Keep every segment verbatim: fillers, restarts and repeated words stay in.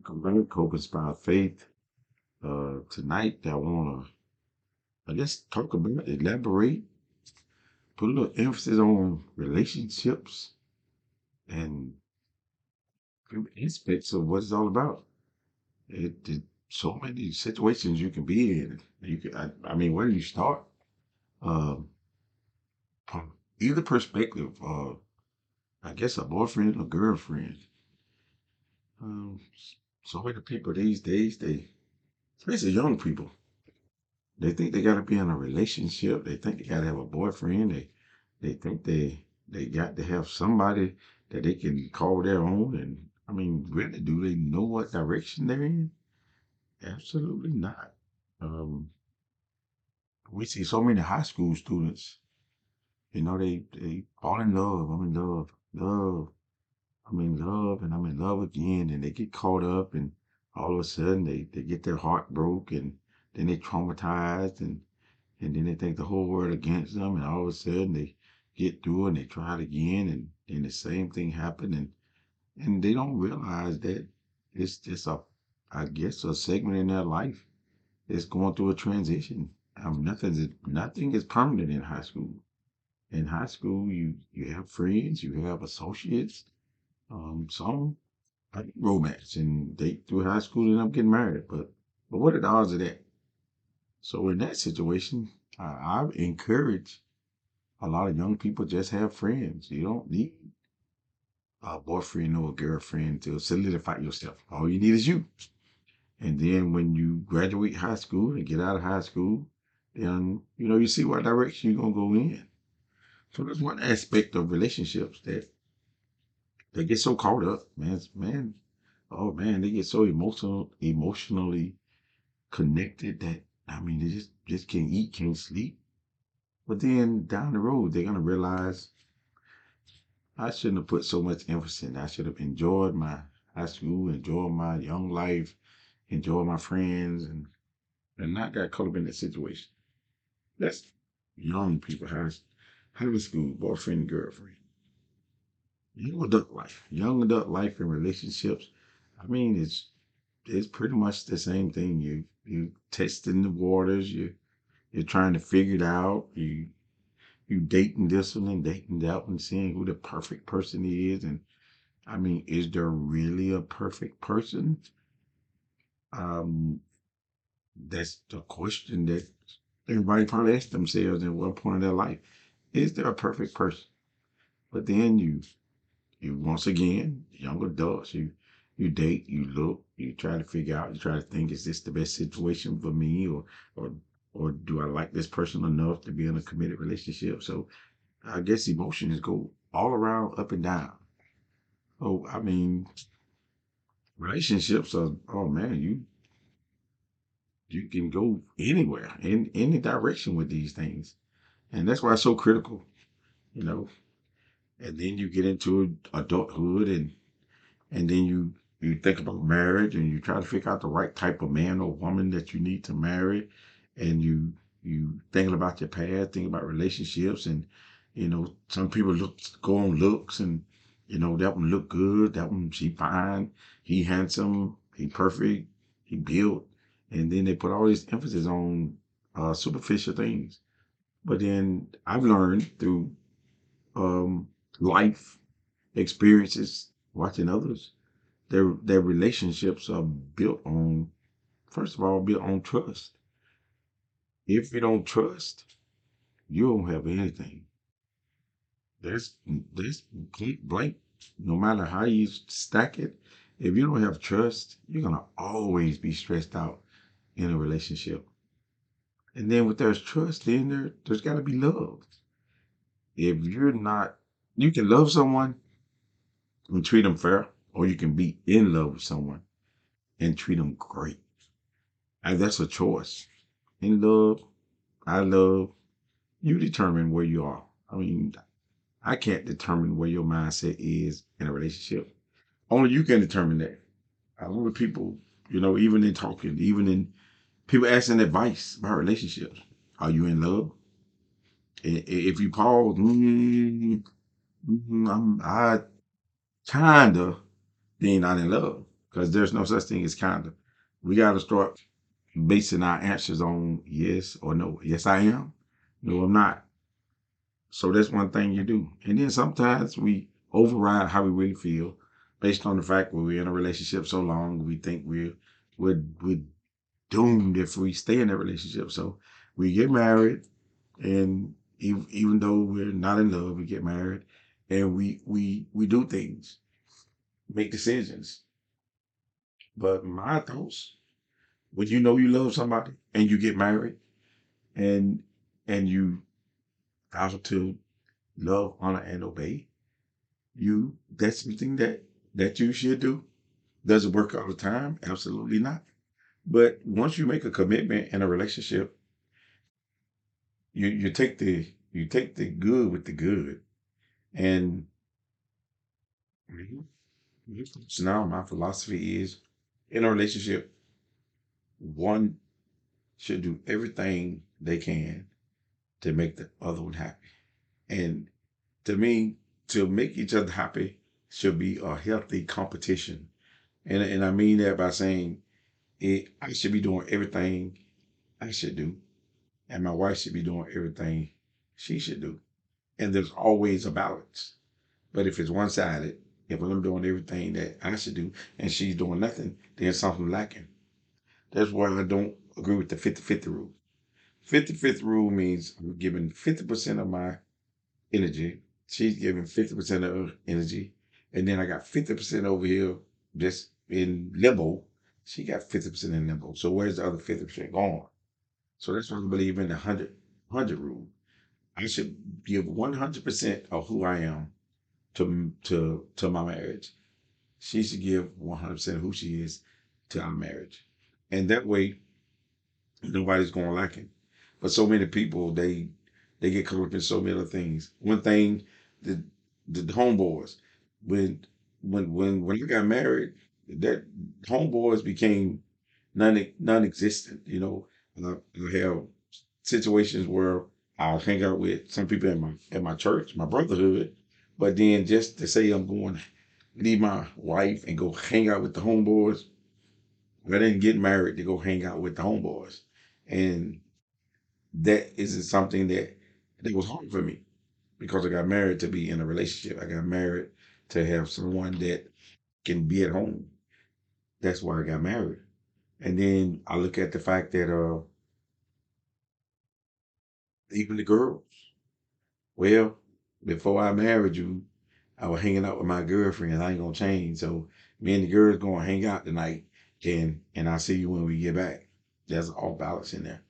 Welcome back, Hope Inspired Faith. Uh, tonight, I want to, I guess, talk about, elaborate, put a little emphasis on relationships and few aspects of what it's all about. It, it so many situations you can be in. You can, I, I mean, where do you start? Um, from either perspective, uh, I guess a boyfriend or girlfriend. Um, so many people these days, they, especially young people, they think they gotta be in a relationship. They think they gotta have a boyfriend. They they think they they got to have somebody that they can call their own. And I mean, really, do they know what direction they're in? Absolutely not. Um, we see so many high school students. You know, they they fall in love. I'm in love, love. I'm in love, and I'm in love again. And they get caught up, and all of a sudden they they get their heart broke, and then they traumatized, and and then they think the whole world against them, and all of a sudden they get through and they try it again, and then the same thing happened, and and they don't realize that it's just a, I guess, a segment in their life that's going through a transition. Um, nothing is nothing is permanent in high school. In high school, you you have friends, you have associates, um, some like romance, and they through high school end up getting married. But but what are the odds of that? So in that situation, I, I encourage a lot of young people just have friends. You don't need a boyfriend or a girlfriend to solidify yourself. All you need is you. And then when you graduate high school and get out of high school, then you know you see what direction you're gonna go in. So that's one aspect of relationships that they get so caught up, man. Man, oh man, they get so emotional, emotionally connected that I mean they just just can't eat, can't sleep. But then down the road, they're gonna realize I shouldn't have put so much emphasis. I should have enjoyed my high school, enjoyed my young life, enjoyed my friends, and and not got caught up in that situation. That's young people, high, high school, boyfriend, girlfriend, young adult life, young adult life and relationships. I mean, it's it's pretty much the same thing. You you testing the waters. You you're trying to figure it out. You you dating this one and dating that one, seeing who the perfect person is, and I mean, is there really a perfect person? Um, that's the question that everybody probably asks themselves at one point in their life. Is there a perfect person? But then you, you once again, young adults, you, you date, you look, you try to figure out, you try to think, is this the best situation for me, or, or, or do I like this person enough to be in a committed relationship? So I guess emotions go all around, up and down. Oh, I mean, relationships are, oh man, you you can go anywhere in any direction with these things, and that's why it's so critical, you know. And then you get into adulthood, and and then you you think about marriage, and you try to figure out the right type of man or woman that you need to marry, and you you thinking about your past, thinking about relationships, and you know some people look go on looks, and you know that one look good, that one she fine, he handsome, he perfect, he built, and then they put all this emphasis on uh, superficial things. But then I've learned through um, life experiences, watching others, their their relationships are built on, first of all, built on trust. If you don't trust, you don't have anything. There's there's complete blank. No matter how you stack it, if you don't have trust, you're gonna always be stressed out in a relationship. And then with there's trust, then there there's gotta be love. If you're not, you can love someone and treat them fair, or you can be in love with someone and treat them great. And that's a choice. In love, I love, you determine where you are. I mean, I can't determine where your mindset is in a relationship. Only you can determine that. A lot of people, you know, even in talking, even in people asking advice about relationships. Are you in love? I- i- If you pause, mm, mm, I'm, I kinda, then you're not in love. because there's no such thing as kinda. We got to start basing our answers on yes or no. Yes, I am. No, I'm not. So that's one thing you do. And then sometimes we override how we really feel based on the fact that we're in a relationship so long, we think we're we're, we're doomed if we stay in that relationship. So we get married, and even, even though we're not in love, we get married, and we we we do things, make decisions. But my thoughts, when you know you love somebody and you get married, and and you vow to love, honor, and obey, you that's something that that you should do. Does it work all the time? Absolutely not. But once you make a commitment in a relationship, you you take the you take the good with the good. And Mhm. Mhm. So now my philosophy is, in a relationship, one should do everything they can to make the other one happy. And to me, to make each other happy should be a healthy competition. And and I mean that by saying it, I should be doing everything I should do, and my wife should be doing everything she should do. And there's always a balance. But if it's one sided, if I'm doing everything that I should do and she's doing nothing, then something lacking. That's why I don't agree with the fifty-fifty rule. fifty-fifty rule means I'm giving fifty percent of my energy. She's giving fifty percent of her energy. And then I got fifty percent over here just in limbo. She got fifty percent in limbo. So where's the other fifty percent going? So that's why I believe in the one hundred, one hundred rule. I should give one hundred percent of who I am to to to my marriage. She should give one hundred percent of who she is to our marriage. And that way nobody's going to like it. But so many people, they they get caught up in so many other things. One thing, the the homeboys, when when when when I got married, that homeboys became non non-existent. You know, uh, I have situations where I'll hang out with some people in my at my church, my brotherhood, but then just to say I'm going to leave my wife and go hang out with the homeboys, I didn't get married to go hang out with the homeboys, and that isn't something that that was hard for me because I got married to be in a relationship. I got married to have someone that can be at home. That's why I got married. And then I look at the fact that uh even the girls, well, before I married you, I was hanging out with my girlfriend. I ain't gonna change. So me and the girls gonna hang out tonight, and and I'll see you when we get back. There's all balance in there.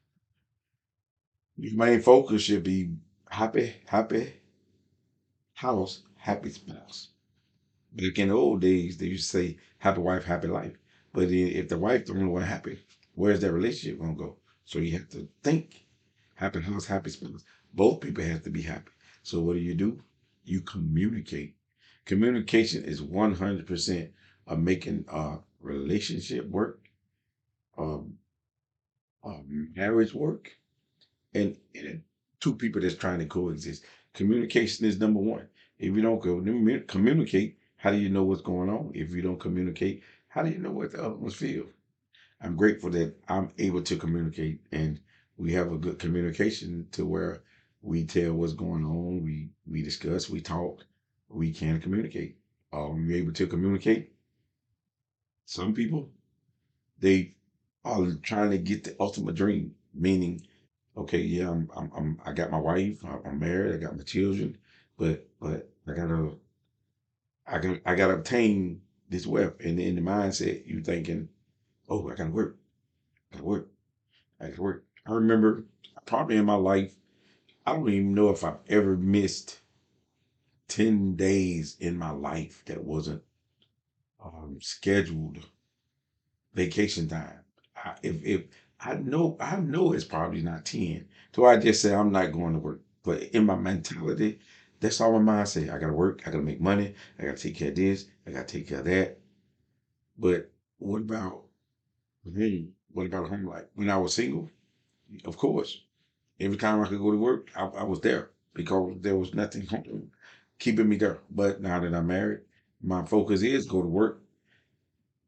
Your main focus should be happy, happy house, happy spouse. Back in the old days, they used to say happy wife, happy life. But then if the wife don't want happy, where's that relationship gonna go? So you have to think happy house, happy spouse. Both people have to be happy. So what do you do? You communicate. Communication is one hundred percent of making a relationship work, um, a marriage work, and, and two people that's trying to coexist. Communication is number one. If you don't commu- communicate, how do you know what's going on? If you don't communicate, how do you know what the other ones feel? I'm grateful that I'm able to communicate, and we have a good communication to where we tell what's going on. We we discuss, we talk, we can communicate. Are you able to communicate? Some people, they are trying to get the ultimate dream, meaning, okay, yeah, I'm, I'm, I'm I got my wife, I- I'm married, I got my children, but, but I gotta, I got, I gotta obtain this wealth. And in the mindset, you thinking, oh, I gotta work, I gotta work, I gotta work. I remember probably in my life, I don't even know if I've ever missed ten days in my life that wasn't um, scheduled vacation time. I, if if I know I know it's probably not ten. So I just say I'm not going to work. But in my mentality, that's all my mind say. I gotta work, I gotta make money, I gotta take care of this, I gotta take care of that. But what about me? What about home life? When I was single, of course, every time I could go to work, I, I was there because there was nothing keeping me there. But now that I'm married, my focus is go to work,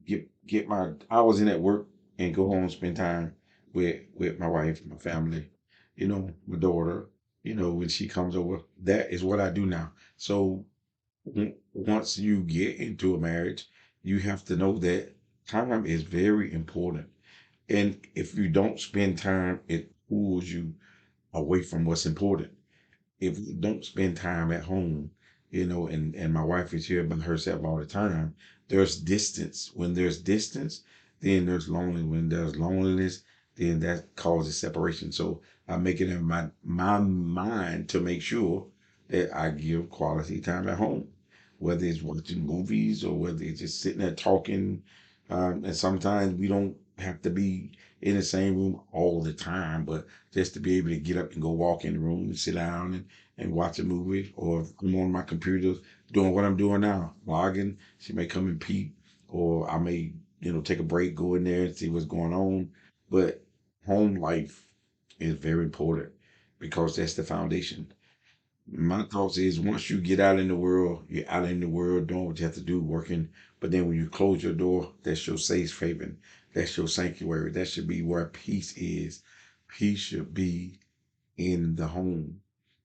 get get my hours in at work and go home and spend time with with my wife, my family, you know, my daughter, you know, when she comes over. That is what I do now. So w- once you get into a marriage, you have to know that time is very important. And if you don't spend time, it pulls you away from what's important. If we don't spend time at home, you know, and and my wife is here by herself all the time, there's distance. When there's distance, then there's lonely. When there's loneliness, then that causes separation. So I make it in my my mind to make sure that I give quality time at home, whether it's watching movies or whether it's just sitting there talking. Um, and sometimes we don't have to be in the same room all the time, but just to be able to get up and go walk in the room and sit down and, and watch a movie, or if I'm on my computer doing what I'm doing now, logging, she may come and peep, or I may, you know, take a break, go in there and see what's going on. But home life is very important because that's the foundation. My thoughts is once you get out in the world, you're out in the world doing what you have to do, working. But then when you close your door, that's your safe haven. That's your sanctuary. That should be where peace is. Peace should be in the home.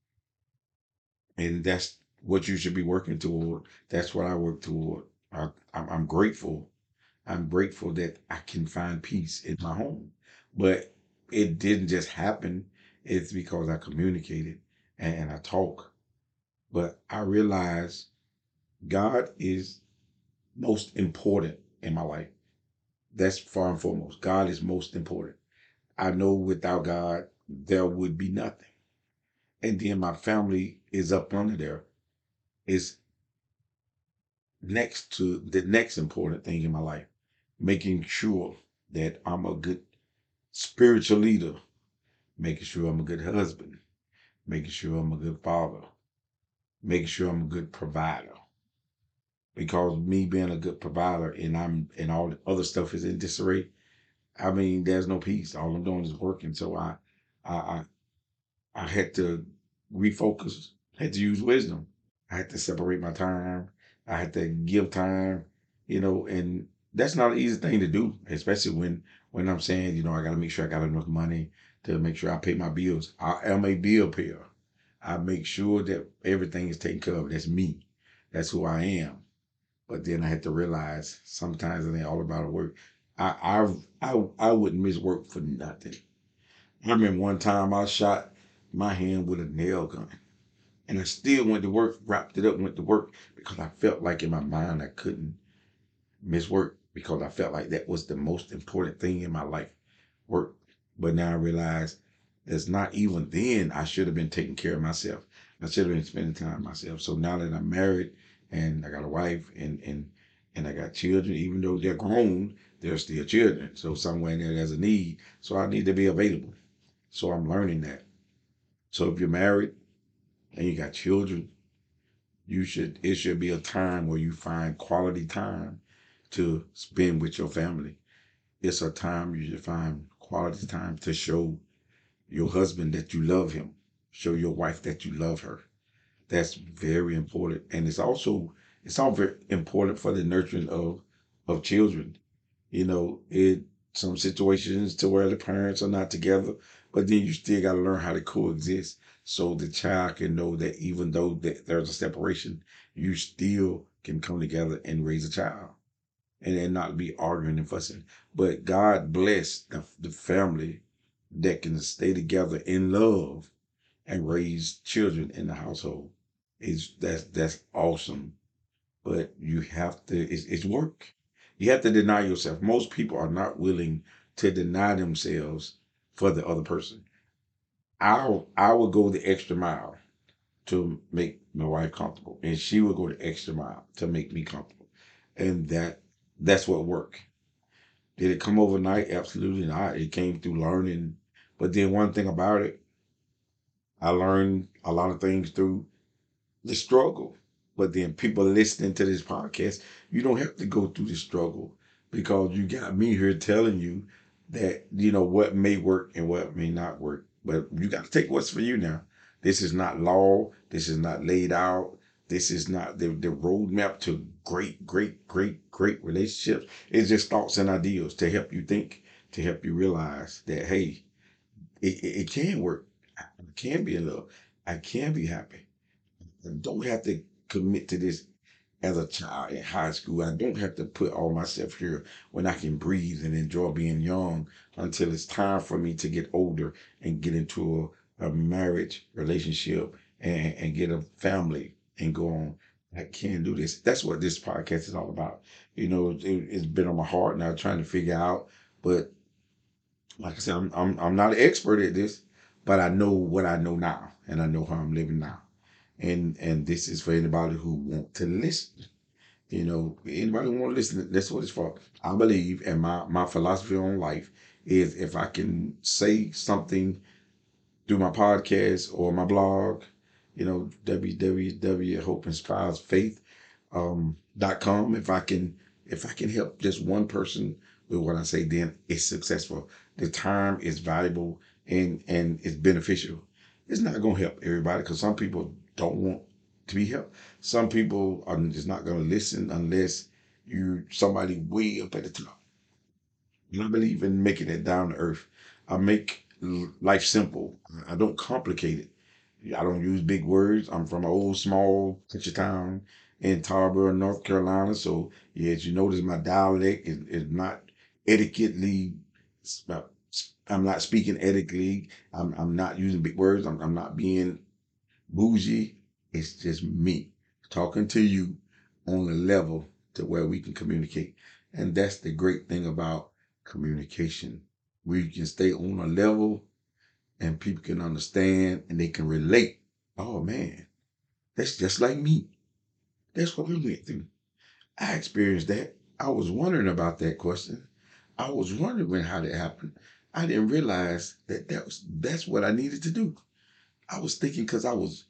And that's what you should be working toward. That's what I work toward. I, I'm, I'm grateful. I'm grateful that I can find peace in my home. But it didn't just happen. It's because I communicated and I talk. But I realize God is most important in my life. That's far and foremost. God is most important. I know without God, there would be nothing. And then my family is up under there. Is next to the next important thing in my life, making sure that I'm a good spiritual leader, making sure I'm a good husband, making sure I'm a good father, making sure I'm a good provider. Because me being a good provider and I'm and all the other stuff is in disarray, I mean, there's no peace. All I'm doing is working. So I, I, I, I had to refocus. Had to use wisdom. I had to separate my time. I had to give time. You know, and that's not an easy thing to do, especially when when I'm saying, you know, I got to make sure I got enough money to make sure I pay my bills. I am a bill payer. I make sure that everything is taken care of. That's me. That's who I am. But then I had to realize sometimes it ain't all about the work. I I I I wouldn't miss work for nothing. I remember one time I shot my hand with a nail gun, and I still went to work, wrapped it up, went to work because I felt like in my mind I couldn't miss work because I felt like that was the most important thing in my life, work. But now I realize that's not even then I should have been taking care of myself. I should have been spending time with myself. So now that I'm married and I got a wife and and and I got children, even though they're grown, they're still children. So somewhere in there there's a need. So I need to be available. So I'm learning that. So if you're married and you got children, you should it should be a time where you find quality time to spend with your family. It's a time you should find quality time to show your husband that you love him, show your wife that you love her. That's very important, and it's also it's all very important for the nurturing of of children. You know, it some situations to where the parents are not together, but then you still got to learn how to coexist so the child can know that even though that there's a separation, you still can come together and raise a child and then not be arguing and fussing. But God bless the, the family that can stay together in love and raise children in the household. Is that's that's awesome. But you have to it's, it's work. You have to deny yourself. Most people are not willing to deny themselves for the other person. I I will go the extra mile to make my wife comfortable, and she will go the extra mile to make me comfortable, and that that's what work. Did it come overnight? Absolutely not. It came through learning. But then one thing about it, I learned a lot of things through the struggle. But then people listening to this podcast, you don't have to go through the struggle because you got me here telling you that, you know, what may work and what may not work. But you got to take what's for you now. This is not law. This is not laid out. This is not the, the roadmap to great, great, great, great relationships. It's just thoughts and ideas to help you think, to help you realize that, hey, it, it, it can work. I can be in love. I can be happy. I don't have to commit to this as a child in high school. I don't have to put all myself here when I can breathe and enjoy being young until it's time for me to get older and get into a, a marriage relationship and, and get a family and go on. I can't do this. That's what this podcast is all about. You know, it, it's been on my heart now trying to figure out, but like I said, I'm, I'm I'm not an expert at this, but I know what I know now, and I know how I'm living now, and and this is for anybody who want to listen. You know, anybody who want to listen, that's what it's for. I believe, and my my philosophy on life is if I can say something through my podcast or my blog, you know, w w w hope inspires faith um dot com. If I can if I can help just one person with what I say, then it's successful. The time is valuable and and it's beneficial. It's not gonna help everybody because some people don't want to be helped. Some people are just not gonna listen unless you somebody way up at the top. And I believe in making it down to earth. I make l- life simple. I don't complicate it. I don't use big words. I'm from an old small country town in Tarboro, North Carolina. So yeah, as you notice, my dialect is, is not etiquetely. uh, I'm not speaking etiquetely. I'm I'm not using big words. I'm I'm not being bougie. It's just me talking to you on a level to where we can communicate. And that's the great thing about communication. We can stay on a level and people can understand and they can relate. Oh man, that's just like me. That's what we went through. I experienced that. I was wondering about that question. I was wondering when how that happened. I didn't realize that that was that's what I needed to do. I was thinking because I was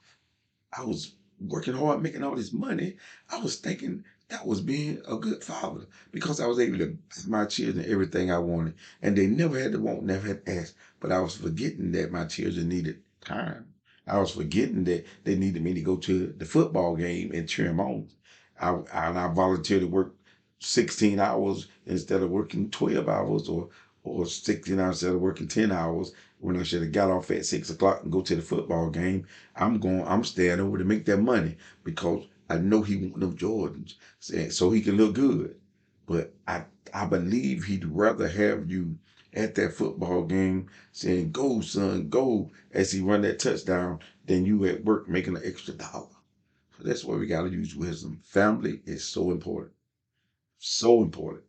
I was working hard, making all this money. I was thinking that was being a good father because I was able to give my children everything I wanted. And they never had to want, never had to ask. But I was forgetting that my children needed time. I was forgetting that they needed me to go to the football game and cheer them on. I, I, and I volunteered to work sixteen hours instead of working twelve hours or or sixteen hours instead of working ten hours when I should have got off at six o'clock and go to the football game. I'm going, I'm staying over to make that money because I know he want them Jordans so so he can look good. But I I believe he'd rather have you at that football game saying, go, son, go, as he run that touchdown than you at work making an extra dollar. So that's why we got to use wisdom. Family is so important. So important.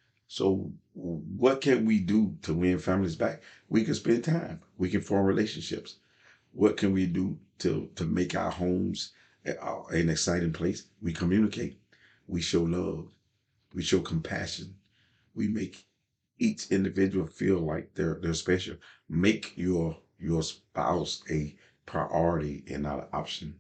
So what can we do to win families back? We can spend time. We can form relationships. What can we do to, to make our homes a- an exciting place? We communicate. We show love. We show compassion. We make each individual feel like they're they're special. Make your your spouse a priority and not an option.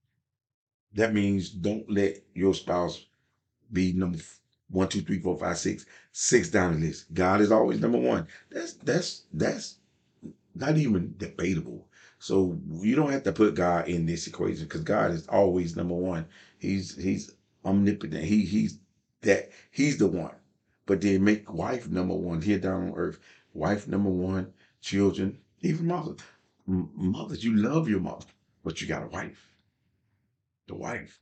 That means don't let your spouse be number f- one, two, three, four, five, six, six down the list. God is always number one. That's that's that's not even debatable. So you don't have to put God in this equation because God is always number one. He's he's omnipotent. He he's that he's the one. But then make wife number one here down on earth. Wife number one, children, even mothers. M- Mothers, you love your mother, but you got a wife. The wife.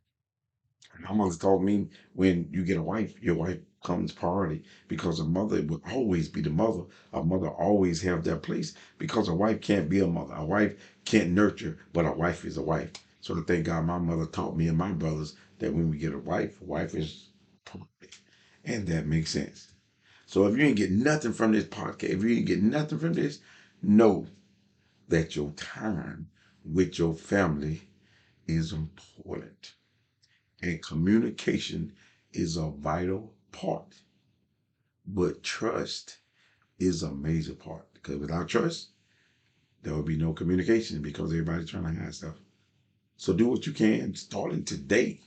My mother taught me when you get a wife, your wife comes priority because a mother will always be the mother. A mother always have their place because a wife can't be a mother. A wife can't nurture, but a wife is a wife. So I thank God my mother taught me and my brothers that when we get a wife, a wife is priority. And that makes sense. So if you ain't get nothing from this podcast, if you ain't get nothing from this, know that your time with your family is important. And communication is a vital part, but trust is a major part. Because without trust, there will be no communication because everybody's trying to hide stuff. So do what you can starting today.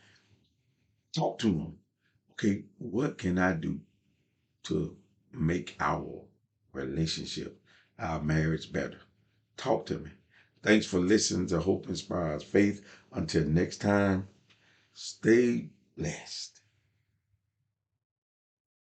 Talk to them. Okay, what can I do to make our relationship, our marriage better? Talk to me. Thanks for listening to Hope Inspires Faith. Until next time, stay blessed.